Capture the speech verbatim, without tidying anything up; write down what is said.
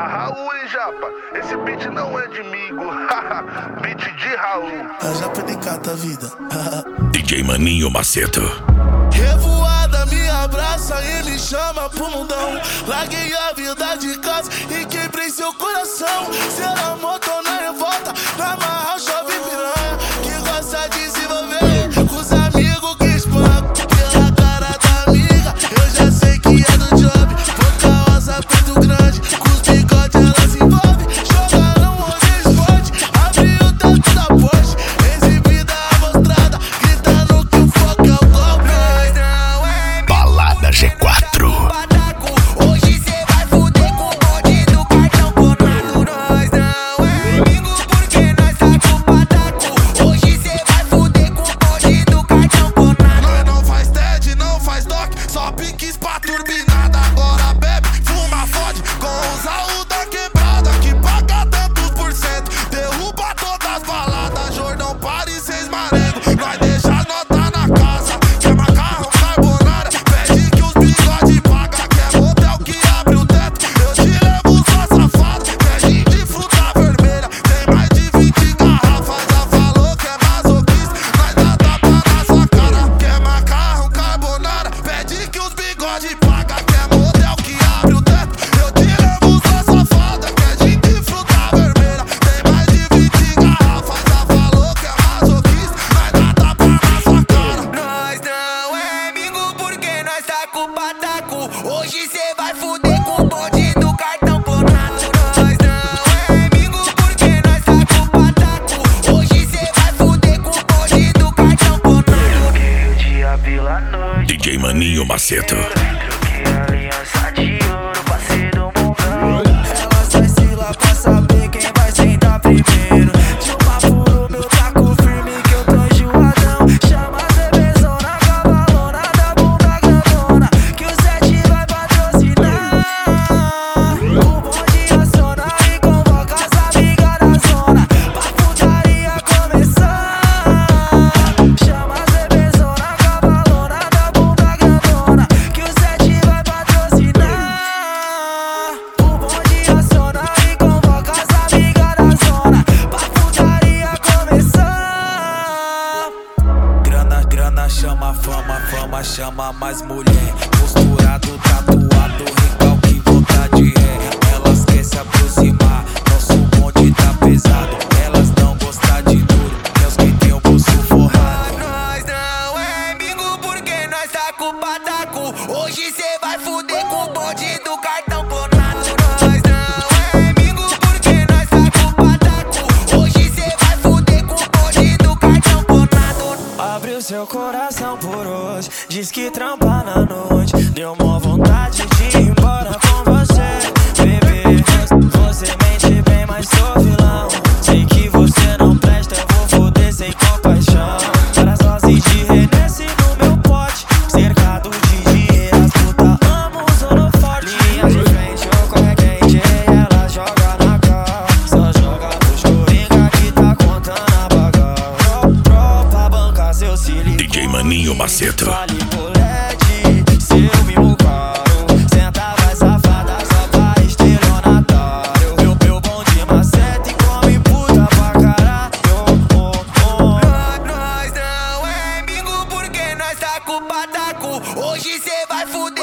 Raul e Japa, esse beat não é de migo. Beat de Raul. A Japa de cata vida. D J Maninho Maceto. Revoada me abraça e me chama pro mundão. Larguei a vida de casa e quebrei seu coração. Será moto na revolta, na marra chove piranha, que gosta de se envolver com os amigos que espancam. Pela cara da amiga, eu já sei que é do job. Boca rosa, peito grande, com os bigodes ela se envolve. Jogaram hoje esporte, abriu o teto da Porsche. Exibida, mostrada, gritando que o foco é o golpe. Balada G quatro. Hoje cê vai fuder com o bonde do cartão Conado. Nós não é amigo porque nós tá com pataco. Hoje cê vai fuder com o bonde do cartão Conado. Nós não faz T E D, não faz doc, só piques pra turbinada. Agora bebe, fuma, fode com os aú da quebrada, que paga tantos por cento, derruba todas as baladas. Jordão, Paris, seis manego, nós deixa nota na casa. Quer macarrão, carbonara, pede que os bigode paga. Quer motel que abre o teto, eu te levo sua safada. Quer de fruta vermelha, tem mais de vinte garrafas. Já falou que é masoquista, nós dá tapa na sua cara. Quer macarrão, carbonara, pede que os bigode paga. Quer motel que abre o teto, eu te levo sua safada. Quer de fruta vermelha, tem mais de vinte garrafas. Já falou que é masoquista, nós dá tapa na sua cara. Nós não é amigo porque nós tá com pataco. Hoje cê vai fuder com o bonde do cartão Conado. Nós não é amigo porque nós tá com pataco. Hoje cê vai fuder com o bonde do cartão Conado. Troquei o dia pela noite, D J Maninho Maceto. troquei a aliança de ouro, passei do mundão. Ela sai se lá pra saber quem vai sentar primeiro. De uma furo, meu taco firme que eu tô enjoadão. Chama a bebezona, cavalona da bunda grandona, que o sete vai patrocinar. O bonde aciona e convoca as amigas da zona pra putaria começar. Chama a bebezona, cavalona da bunda grandona, que o sete vai patrocinar. O bonde aciona e convoca as amigas da zona pra putaria começar. Grana, grana chama fama, fama chama mais mulher. Posturado, tatuado, recalque, vontade é. Elas querem se aproximar, nosso bonde tá pesado. Elas não gostam de duro, é os que tem o bolso forrado. Nós não é amigo porque nós tá com pataco. Hoje cê vai fuder com o bonde do cartão Conado. Nós não é amigo porque nós tá com pataco. Hoje cê vai fuder com o bonde do cartão Conado. Abre o seu coração por hoje, diz que trampa na noite. Deu mó vontade de ir embora com você, bebê. Você mente bem, mas sou vilão. Sei que você não presta, eu vou foder sem compaixão. Para sozinho de Renesse no meu pote, cercado de dinheiro, as puta amam os holofotes. Linha de frente, eu corre quente, ela joga na cara. Só joga pros coringa que tá contando a bagar. Pro, pro, pra bancar seu cílio. D J Maninho Maceto. Vale bolete, seu mimo caro. Senta, vai safada, só pra estelionatário. Meu, meu bonde maceta e come puta pra caralho. Oh, oh. Nós, nós não é amigo porque nós tá com pataco. Hoje cê vai fuder